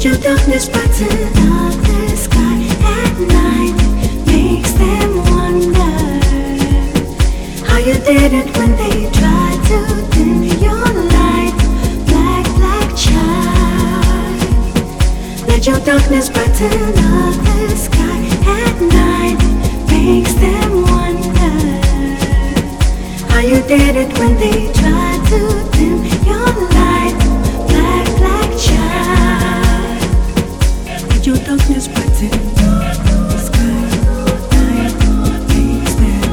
Let your darkness brighten up the sky at night. Makes them wonder how you did it when they tried to dim your light. Black, black child. Let your darkness brighten up the sky at night. Makes them wonder how you did it when they tried to dim your light. Black, black child. Let your darkness brighten up the sky at night. Makes them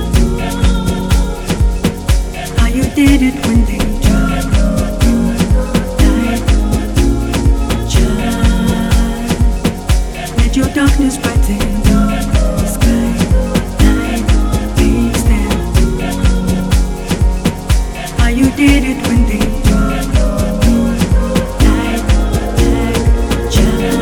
how you did it when they tried to dim your light. Child. Let your darkness brighten up the sky at night. Makes them how you did it when they tried to dim light. Black child.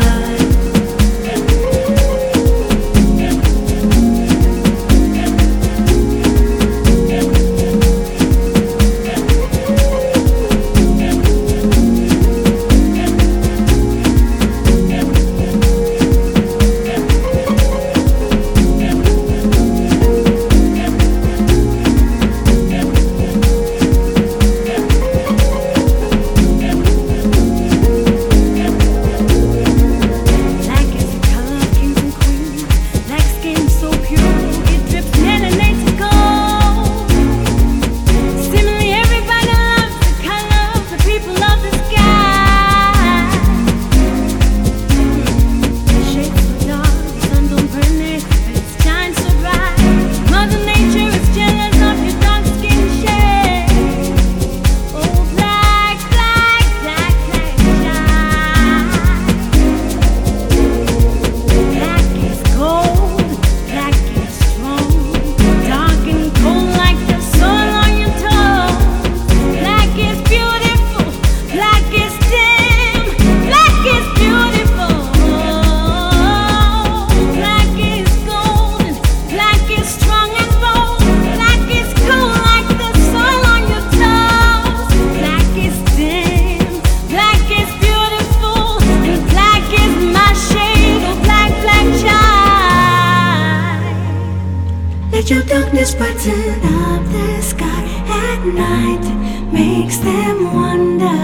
Let your darkness brighten up the sky at night. Makes them wonder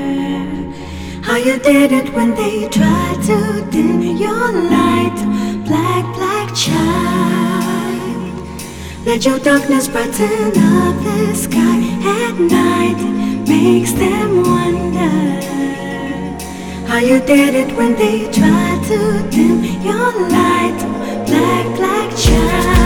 how you did it when they tried to dim your light. Black, black child. Let your darkness brighten up the sky at night. Makes them wonder how you did it when they tried to dim your light. Black, black child.